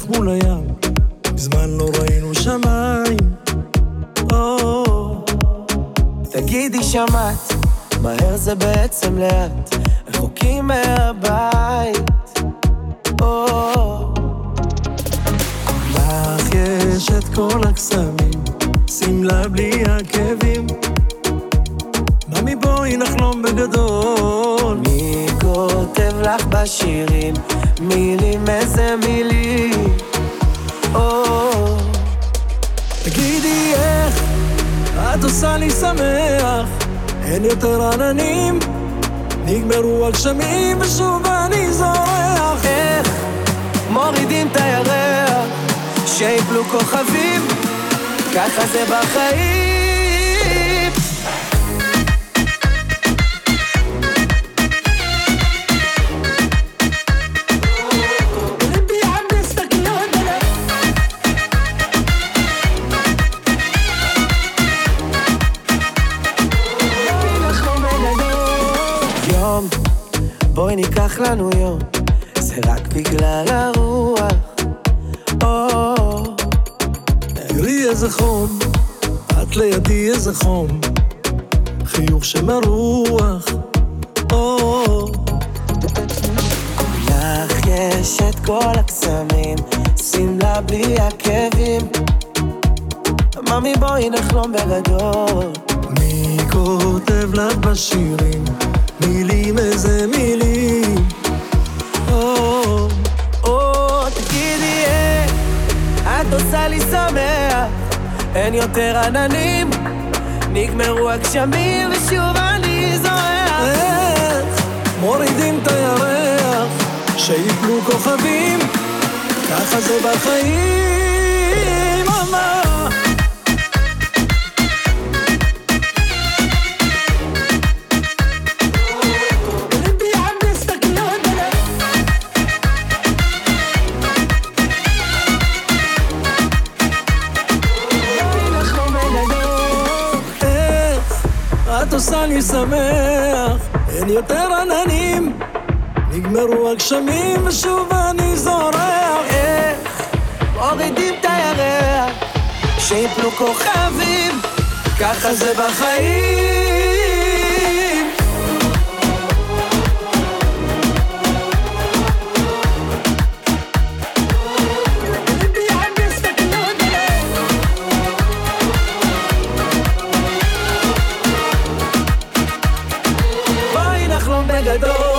מול הים, מזמן לא ראינו שמיים. תגידי שמעת, מהר זה בעצם לאט, רחוקים מהבית. לך יש את כל הקסמים, שמלה בלי עקבים. ממי בואי נחלום בגדול. מי כותב לך בשירים מילים, איזה מילים? תגידי איך את עושה לי שמח, אין יותר עננים, נגמרו הגשמים ושוב אני זורח. איך מורידים את הירח, שיפלו כוכבים, ככה זה בחיים. בואי ניקח לנו יום, זה רק בגלל הרוח. תראי איזה חום, את לידי איזה חום, חיוך שמרוח. לך יש את כל הקסמים, שמלה בלי עקבים. ממי בואי נחלום בגדול. מי כותב לך בשירים מילים, איזה מילים? תגידי איך את עושה לי שמח, אין יותר עננים, נגמרו הגשמים ושוב אני זורח. איך מורידים את הירח, שיפלו כוכבים, ככה זה בחיים. את עושה לי שמח, אין יותר עננים, נגמרו הגשמים ושוב אני זורח. איך מורידים את הירח, שיפלו כוכבים, ככה זה בחיים. בואי נחלום בגדול.